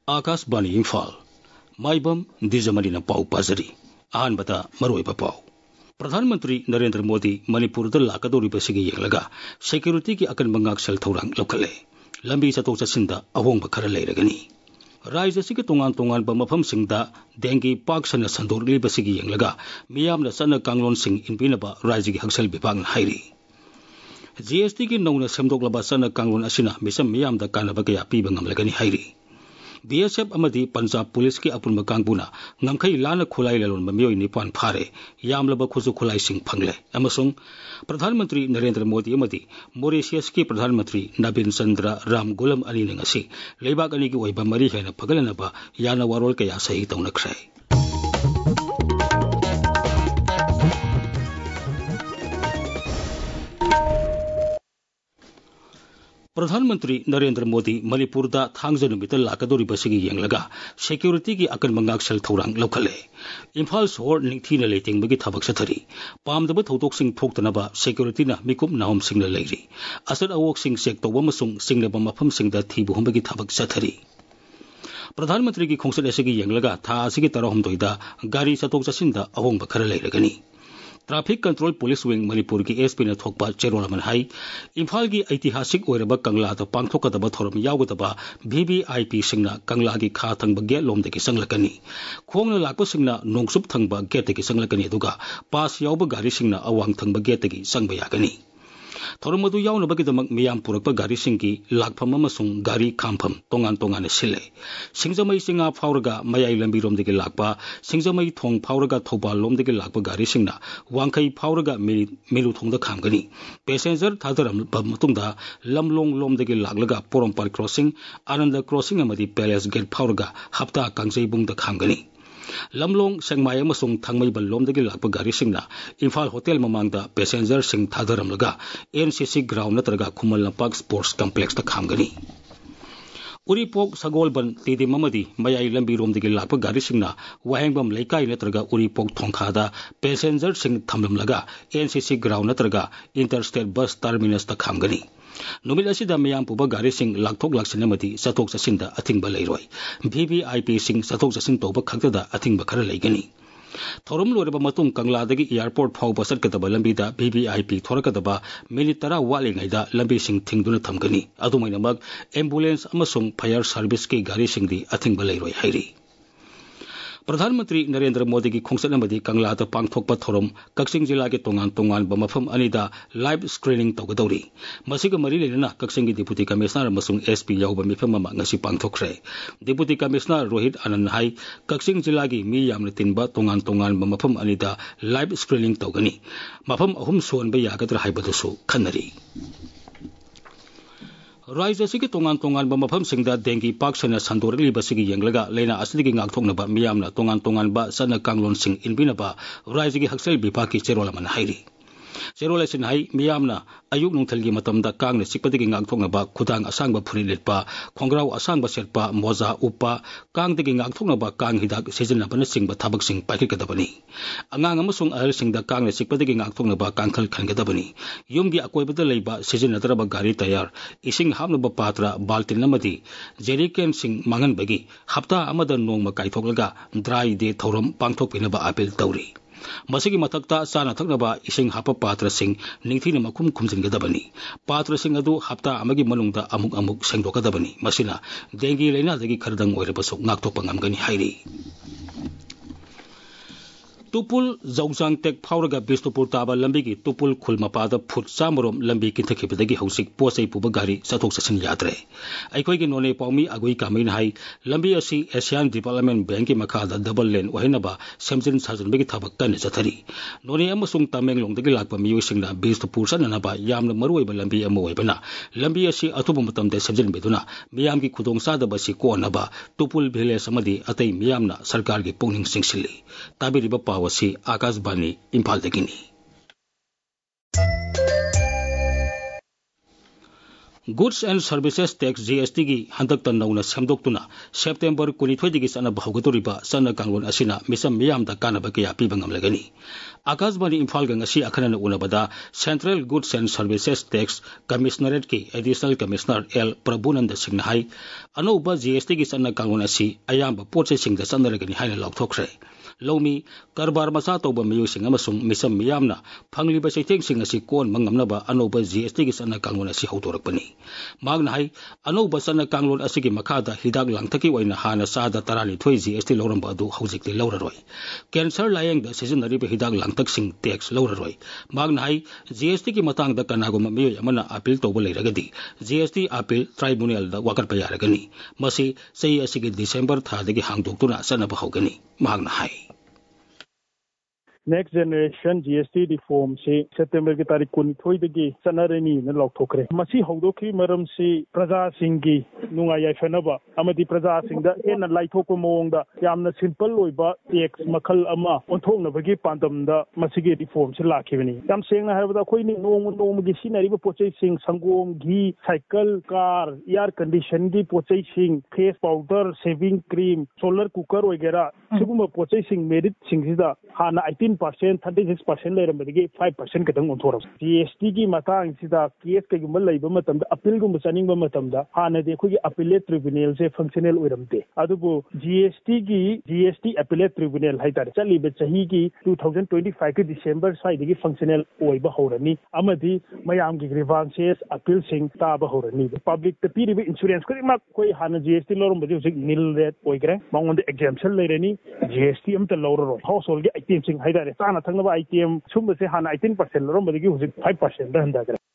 आकाशवाणी इम्फाल माइबम दिजमनी पाउ पाजरी अहानबदा मरोइबा पाउ प्रधानमंत्री नरेंद्र मोदी मणिपुर लाकदौरिबसिगी येंगलगा सिक्यूरिटी की अकन मंगाक्सल थौरांग लौखले लंबी चतोक चसिंदा अहोंग खर लेरगनी राज्य की तोंगान तोंगान मफम सिंगदा डेंगी पाक सन संदोरलीबसिगी येंगलगा मियामना सन कांगलोन सिंग इनबिनबा राज्य की हक्सल विभाग हाइरी GST की नौना सेमदोकलबा सन कांगलोन असिना मिसम मियामदा कानबा कया पीबा ngamlagani हाइरी BSF अमदी पंजाब पुलिस की अपुनबा कांगबुना ngamkhai लाना खुलाई ललोन मियोई निपान फारे यामलबा खुजु खुलाई सिंग फंगले अमसुंग प्रधानमंत्री नरेंद्र मोदी अमदी मॉरिशस की प्रधानमंत्री नवीन चंद्र रामगुलम अनी ngasi लेबाक अनी की ओइबा मरी हेना फगलनबा याना वारोल कया सही तौनखरे प्रधानमंत्री नरेंद्र मोदी मणिपुर थांगज नुमित लाकदोरिबसिगी येंगलगा सिक्यूरिटी की अकन मंगाक्सल थौरांग लौखले इम्फाल शहर निंगथीना लेतेंगबगी थबक सथरी पामदब थौदोकसिंग थोक्तनबा सिक्यूरिटीना मिकुम नाहम सिंगना लेरी असर अवोकसिंग चेक तौबा मसुंग सिंगनबा मफमसिंगदा थीबु हुंबगी थबक सथरी प्रधानमंत्री की खोंसत असिगी येंगलगा था असिगी तरहमदोइदा गाड़ी चतोक चसिंदा अहोंग खर लेरगनी traffic control police wing Manipur की SP ने थोकपा चेरोलमन हाई इम्फाल की ऐतिहासिक ओइरबा कंगला पांथोकदबा थोरम यावगदबा VVIP सिंगना कंगला की खा थंग गेट लोमदगी संगलकनी खोंगना लाकपा सिंगना नोंगसुप थंग गेटदगी संगलकनी अदुगा पास यावबा गाड़ी सिंगना अवांग थंग गेटदगी संगबा यागनी थोरम मदु यावनबगिदमक मियाम पुरकपा गाड़ी सिंगी लाकफम अमसुंग गाड़ी खामफम तोंगान तोंगान सिले सिंगजमई सिंगा फावरगा मयाई लंबी रोमदगी लाकपा सिंगजमई थोंग फावरगा थौबाल लोमदगी लाकपा गाड़ी सिंगना वांखई फावरगा मेलु थोंगदा खामगनी पैसेंजर थादरम मतुंगदा लमलोंग लोमदगी लागलगा पोरमपाल क्रॉसिंग आनंद क्रॉसिंग अमदी पैलेस गेट फावरगा हप्ता कांगजईबुंगदा खामगनी लमलोंग सेंगमाई अमसुंग थांगमईबल लोमदगी लाकपा गाड़ी सिंगना इम्फाल होटल ममांगदा पैसेंजर सिंग थादरमलगा NCC ग्राउंड नत्रगा खुमल लंपाक स्पोर्ट्स कॉम्प्लेक्स ता खामगनी उरीपोक सगोलबन तीदिम अमदी मयाई लंबी रोमदगी लाकपा गाड़ी सिंगना वाहेंगबम लेकाई नत्रगा उरीपोक थोंखादा पैसेंजर सिंग थमलमलगा NCC ग्राउंड नत्रगा इंटरस्टेट बस टर्मिनस ता खामगनी नुमित असिदा मियाम पुबा गाड़ी सिंग लाकथोक लाक्सिन अमदी चतोक चसिंदा अथिंगबा लेरोय VVIP सिंग चतोक चसिन तौबा खक्तदा अथिंगबा खर लेगनी थौरम लोरबा मतुंग कंगलादगी एयरपोर्ट फाउबा चटकदबा लंबीदा VVIP थोरकदबा मिनिट 10 वालिङैदा लंबी सिंग थिंगदुना थमगनी अदुमैनमक एम्बुलेंस अमसुंग फायर सर्विस की गाड़ी सिंगदी अथिंगबा लेरोय हाइरी प्रधानमंत्री नरेंद्र मोदी की खोंसत अमदी कंगलाद पांगथोकपा थोरम कक्सिंग जिला के तोंगान तोंगान मफम अनिदा लाइव स्क्रीनिंग तौगदौरी मसिग मरी लेना कक्सिंग की डिप्यूटी कमिश्नर अमसुंग SP यावबा मिफम अमा ngasi पांगथोखरे डिप्यूटी कमिश्नर रोहित आनंद हाई कक्सिंग जिला की मी यामना तिनबा तोंगान तोंगान मफम अनिदा लाइव स्क्रीनिंग तौगनी मफम अहुम सोनबा यागदर हाइबदसु खन्नरी राज्य की तोंगान तोंगान मफम सिंगदा डेंगी पाक सन संदोरलीबसिगी येंगलगा लेना असदिगी ngakthoknaba मियामना तोंगान तोंगान बा सन कांगलोन सिंग इनबिनबा राज्य की हक्सल विभाग की चेरोलमन हाइरी चेरोल असिन हाई मियामना अयुक नुंथलगी मतमदा कांगना सिकपदगी ngakthoknaba खुदांग असांगबा फुरि लिटपा खोंग्राव असांगबा सेटपा मोजा उपा कांगदगी ngakthoknaba कांग हिदाक सिजनबना सिंगबा थबक सिंग पाइखिकदबनी अंगांग अमसुंग अहल सिंगदा कांगना सिकपदगी ngakthoknaba कांखल खनगदबनी युमगी अकोइबदा लेबा सिजनदरबा गाड़ी तैयार इसिंग हामनबा पात्रा बाल्टिन अमदी जेरिकेन सिंग मांगनबगी हप्ता अमदा नोंगमा काइथोकलगा ड्राई डे थौरम पांगथोकपिनबा अपील तौरी मसिगी मथक्ता चाना थक्नबा इसिंग हापा पात्र सिंग निंगथीना मखुम खुमजिनगदबनी पात्र सिंग अदु हप्ता अमगी मनुंगदा अमुक अमुक सेंगदोकदबनी मसिना डेंगी लेनादगी खरदंग ओइरबसु ngakthokpa ngamgani हाइरी तुपुल जौजांग टेक फावरगा बिष्णुपुर ताबा लंबी की तुपुल खुल मपाद फुट चामरोम लंबी किंथखिबदगी हौसिक पोसै पुब गाड़ी चथोक चसिन यात्रे अखोइगी नोने पाउमी अगुई कामिन हाई लंबी असी एशियन डेवलपमेंट बैंक की मखादा डबल लेन ओहिनबा सेमजिन साजनबगी थबक कन जथरी नोने अमसुंग तमेंगलोंगदगी लाकपा मियोसिंगना बिष्णुपुर सननबा यामना मरुओइबा लंबी अमा ओइबना लंबी असी अथुब मतमदे सेमजिनबिदुना मियाम की खुदोंसादबसी कोनबा तुपुल विलेज अमदी अतै मियामना सरकार की पुंगनिंग सिंगसिली ताबिरिबा पावसी Akashvani Imphal दगिनी Goods and Services Tax GST gi handakta nauna semdoktuna September 22 gi sana bahaugatoriba sana kanglon asina misam miyam da kanaba kaya pibangam lagani. Akasbani Imphal ga ngasi akhanana unabada Central Goods and Services Tax Commissionerate ki Additional Commissioner L Prabhunanda Singh hai anauba GST gi sana kanglon asi ayamba potse singda sanaragani haina laukthokre. Lomi karbar masa tauba mayu sing amasung misam miyamna phangliba saitheng sing asi kon mangamnaba anauba GST gi sana kanglon asi hautorakpani. Magna hai anauba sana kanglon asi gi makhada hidak langthaki oina hana sada tarani thoi GST loramba adu haujikti loraroi. Cancer layeng da seasonary hidak langthak sing tax loraroi. Magna hai GST gi matang da kanaguma mayu amana appeal tauba leiragadi GST appeal tribunal da wakar payaragani. Masi sei asi gi December thadagi hangdoktuna sana bahaugani. Magna hai Next generation GST reform se September ki tarikh 22 dagi sanarani na laukthokre masi haudokri maram se praja singi nunga yaifenaba amadi praja singda hena laithokko mawongda yamna simple oiba tax makhal ama onthokna bagi pandamda masigi reform se lakhibani yam sengna haibada khoini nong gi sinariba pochai sing sangom gi cycle car air condition gi pochai sing face powder shaving cream solar cooker oigera siguma pochai sing merit singida hana 18% 36% leirambadagi 5% kadang onthorab GST gi matang sida case kagumba leiba matamda appeal gumba chaningba matamda hana de khogi appellate tribunal se functional oiramte adubu GST appellate tribunal haitare chaliba chahi gi 2025 ki December sai dagi functional oiba horani amadi mayam gi grievances appeal sing taba horani public te piriba insurance koi mak koi hana GST lorombadi husik nil rate oigre mangonde exemption leirani GST amta lororo household gi item sing haitare sana thangnaba item sumba se hana 18% lorombadi gi husik 5% da handa gre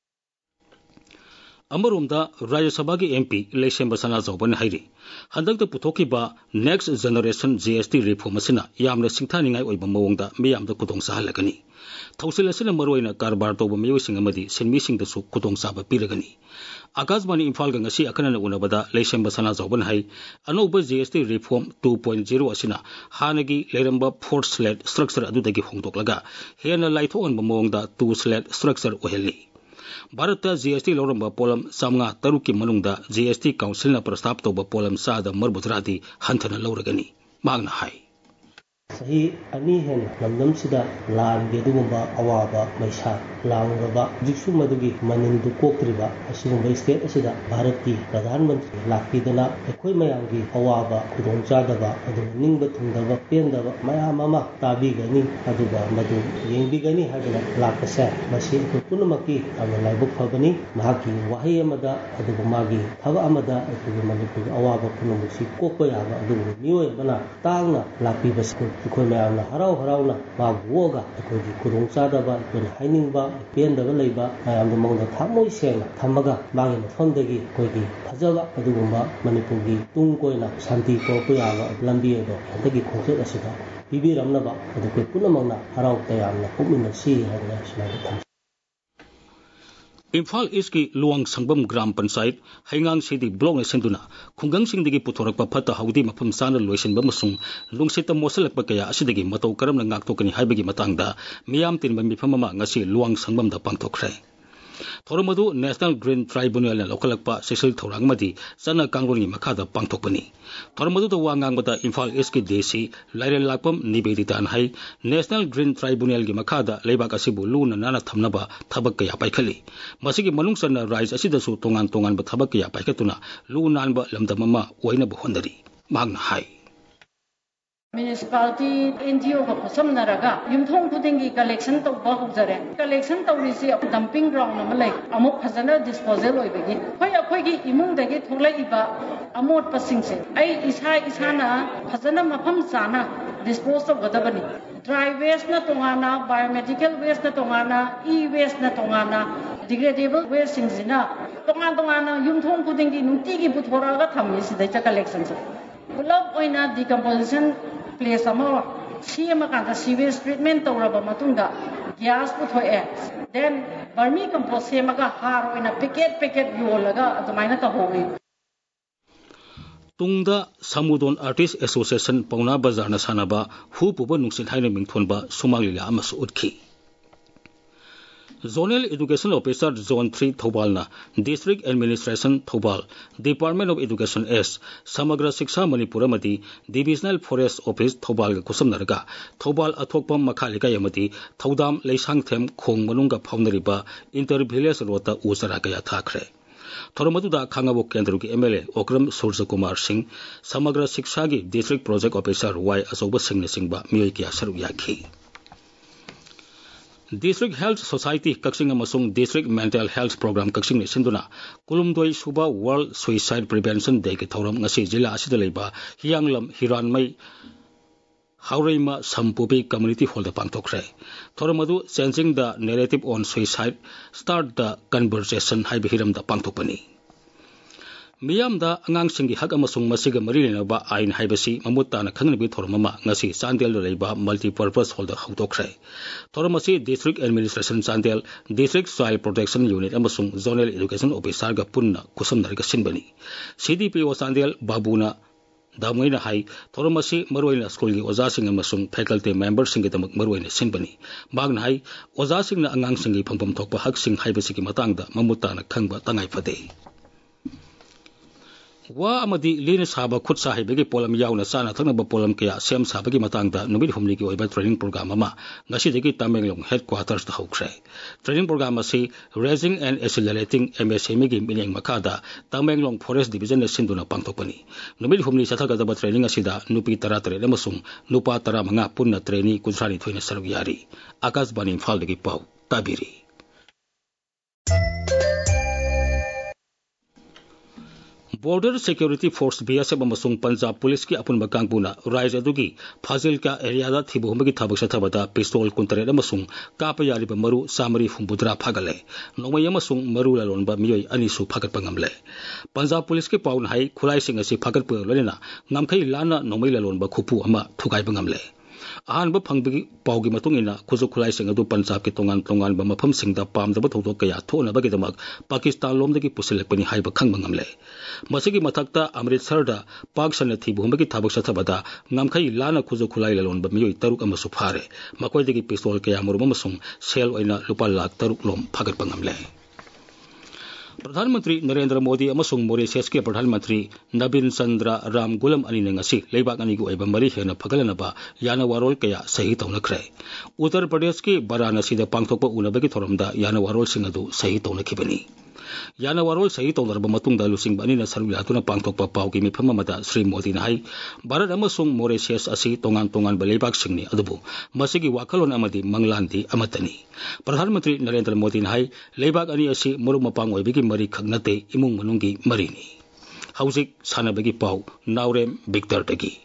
Amarumda Rajya Sabha ki MP election basana zawban hairi handakta puthokiba next generation GST reform asina yamna singthaningai oiba mawongda miyamda kudong sahalagani thausil asina maroina karbar toba miyosing amadi senmising da su kudong saba piragani Akasbani Imphal ga ngasi akanana unabada election basana zawban hai anoba GST reform 2.0 asina hanagi leramba fourth slate structure adudagi hongdoklaga hena laithongan mawongda two slate structure ohelni Bharata GST loramba polam samnga taruki manungda GST Council na prastab toba polam sada marbudradi hanthana loragani magna hai Sahi ani hen lamdam sida lan gedugumba awaba maisa langaba jiksu madugi manindu kokriba asigumba state asida Bharati Pradhan Mantri lakidana ekoi mayangi awaba khudongchadaba adu ningba thungdaba pendaba mayam ama tabigani aduga madu yengbigani hadana lakase masi punamaki amalaibuk phabani mahaki wahi amada aduga magi thaba amada aduga manipur awaba punamusi kokpa yaba aduga nioi bana tangna lakibas khoi mayamna harauna maguoga khoi khudongchadaba ikon hainingba pendaba leiba mayamda mangda thamoi sena thamaga magi mafamdagi khoigi phajaba adugumba manipurgi tungkoina shanti topa yaba lambi edo adagi khongjek asida bibiramnaba adu koi punamangna harau tayamna pumina si hana smaga tham Imphal East ki Luang Sangbam Gram Panchayat Haingang City Block na senduna khunggang singdagi puthorakpa phata haudi mafam sana loisenba masung lungsita mosalakpa kaya asidagi matau karam na ngaktokani haibagi matangda miyam tinba mifam ama ngasi Luang Sangbam da pangthokre Thoramadu National Green Tribunal na lokalakpa sexual thorang madi sana kangroni makhada pangthokpani Thoramadu da wangang bada Imphal East ki desi lairel lakpam nibeditan hai National Green Tribunal gi makhada leibak asibu luna nana thamnaba thabak kaya paikhali masigi manung sana rise asida su tongan ba thabak kaya paikhatuna lunan ba lamdamama oina ba hondari magna hai Municipality NGO ka khosamnaraga yumthong khudingi collection tawba hojare collection tawrisi dumping ground amalai amuk phajana disposal oibagi khoi gi imung dagi tholaiba amot pasingse ai isana phajana mafam chana dispose of gadabani dry waste na tongana biomedical waste na tongana e-waste na tongana degradable waste singzina tongana yumthong khudingi nutigi buthoraga thammi sidai cha collection se pulap oina decomposition place amo sema kanta sewage treatment tawraba matungda gas puthoe then vermicompost sema ka har oina packet yolaga adamaina ta howi Tungda Samudon Artist Association Pauna Bazar na sanaba hu puba nungsin haina mingthonba sumalila amasu utki Zonal Education Officer Zone 3 Thobal District Administration Thobal Department of Education S Samagra Shiksha Manipur amadi Divisional Forest Office Thobal Kusamnaraga Thobal Athokpam Makhalika yamadi Thodam Leisang Them Khong Manunga Phaunariba Inter-Village Rota Usara Kaya Thakre Thoramaduda Khangabo Kendruki MLA Okram Surja Kumar Singh Samagra Shiksha District Project Officer Y Asoba Singh Singba Miyaki Asaru Yaki District Health Society Kaksing Amasung District Mental Health Program Kaksing ni Sinduna Kulumdoi Suba World Suicide Prevention Day ki thoram ngasi jila asida leiba Hianglam Hiranmai Haureima Sampupi Community Hall da pangtokre thoramadu changing the narrative on suicide start the conversation haiba hiram da pangtokpani Miyam da angang singi hak amasung masiga marilena ba ain haibasi mamutta na khangnabi thormama ngasi Chandel leiba multi-purpose hall da hautokre thoramasi District Administration Chandel District Soil Protection Unit amasung Zonal Education Officer ga punna kusamnarga sinbani CDPO Chandel Babuna Damoina hai thoramasi maroina school gi oja sing amasung faculty members singi damak maroina sinbani magna hai oja sing na angang singi phangpam thokpa hak sing haibasi ki matang da mamutta na khangba tangai phade Wa amadi lina saba khut sahibagi polam yauna sana thangna polam kya sem sabagi matangda numit humni ki oiba training program ama ngasi degi Tamenglong headquarters da hokre training program asi raising and accelerating MSME gi meaning makada Tamenglong Forest Division na sinduna pangtokpani numit humni sathaga da training asida nupi taratare namasung nupa tara manga punna trainee kunsani thoina sarug yari Akash Bani Imphal degi pau tabiri Border Security Force BSF amasung Punjab Police ki apun bakangpuna Raija dugi Fazil ka area da thibumagi thabak sathabada pistol kuntare amasung kapa yari ba maru samari fumbudra phagale nomay amasung maru lalon ba miyoi anisu phagat pangamle Punjab Police ki paun hai khulai sing asi phagat pu lena ngamkhai lana nomay lalon ba khupu ama thukai bangamle Ahan ba phangbagi paugi matungina khuzu khulai sing adu Punjab ki tongan ba mafam singda pamdaba thodok kaya thona bagi damak Pakistan lomdagi pusilakpani haiba khangbangamle Masigi matakta Amritsar da Pak Sanati Bhumagi Thabak Sathabada Ngamkhai Lana Khuzu Khulai Lalon ba miyoi taruk amasu phare makoidagi pistol kaya murum amasung sel oina lupa lakh taruk lom phagat pangamle Pradhanmantri Narendra Modi amasung Mauritius ke Pradhanmantri Nabin Chandra Ram Gulam ani ngasi leibak ani gu oiba mari hena phagalana ba yana warol kaya sahi tawnakre Uttar Pradesh ki Varanasi da pangthokpa unabagi thoramda yana warol singadu sahi tawnakhibani Yana warol sahi tawdarba matungda lusing bani na sarula tuna pangthokpa paugi mifam amada Sri Modi na hai Bharat amasung Mauritius asi tongan ba leibak singni adubu masigi wakalon amadi manglandi amatani Pradhanmantri Narendra Modi na hai leibak ani asi murum mapang oibigi mari khagnate imung manungi marini Haujik sanabagi pau Naurem Victor dagi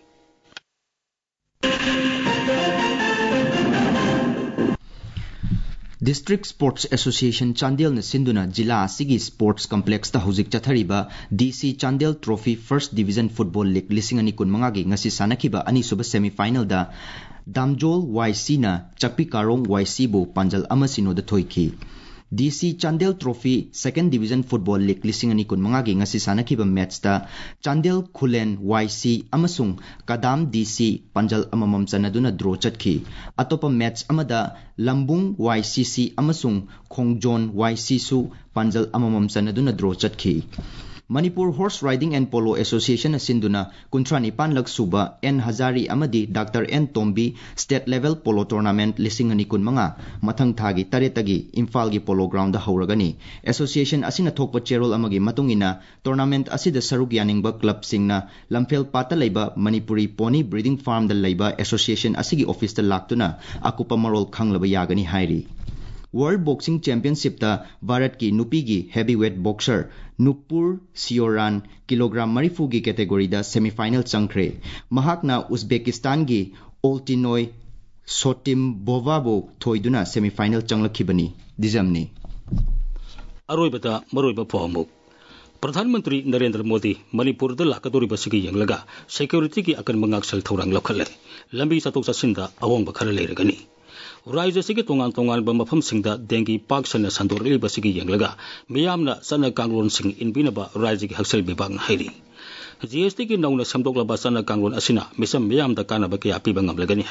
District Sports Association Chandel na sinduna jila asigi sports complex ta hujik chathariba DC Chandel Trophy First Division Football League lising ani kun mangagi ngasi sanakiba ani suba semi final da Damjol YC na Chakpi Karong YC bu panjal amasino da thoiki DC Chandel Trophy Second Division Football League lising ani kun mangagi ngasi sanakiba match ta Chandel Khulen YC amasung Kadam DC panjal amamam chanaduna draw chatki atopa match amada Lambung YCC amasung Khongjon YC su panjal amamam chanaduna draw chatki Manipur Horse Riding and Polo Association asinduna kuntrani panlak suba N Hazari amadi Dr. N Tombi State Level Polo Tournament lising ani kun manga mathang thagi taretagi Imphal gi Polo Ground da hauragani Association asina thokpa cherol amagi matungina tournament asida saruk yaningba club singna Lamphel pata leiba Manipuri Pony Breeding Farm da leiba Association asigi office da laktuna akupa marol khanglaba yagani hairi World Boxing Championship da Bharat ki nupi gi heavyweight boxer Nupur Sioran kilogram marifu gi category da semi-final changkhre mahakna Uzbekistan gi Oltinoy Sotimbovabo thoiduna semi-final changlakhibani dijamni Aroibata maroiba phamuk Pradhanmantri Narendra Modi Manipur da lakadori basigi yanglaga security ki akan mangaksal thorang lokhale lambi chatok chasinda awongba khara leiragani Raija sigi tongan ba mafam singda dengi pak sana sandorili basigi yanglaga miyamna sana kanglon sing inbinaba raija gi haksal bibang hairi GST ki nauna samdokla basana kanglon asina misam miyam da kana ba kya piba ngamlagani hairi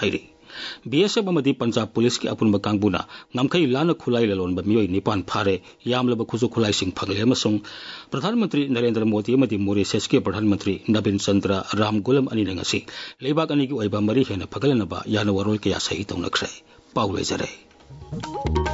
BSF amadi Punjab Police ki apunba kangbuna ngamkai lana khulai lalonba mioi nipan phare yamlaba khuzu khulai sing phangle amasung Pradhan Mantri Narendra Modi amadi Mauritius ki Pradhan Mantri Nabin Chandra Ramgulam ani ngasi leibak ani ki oiba mari hena phagalnaba yana warol kya sahi tawnakre paulai jare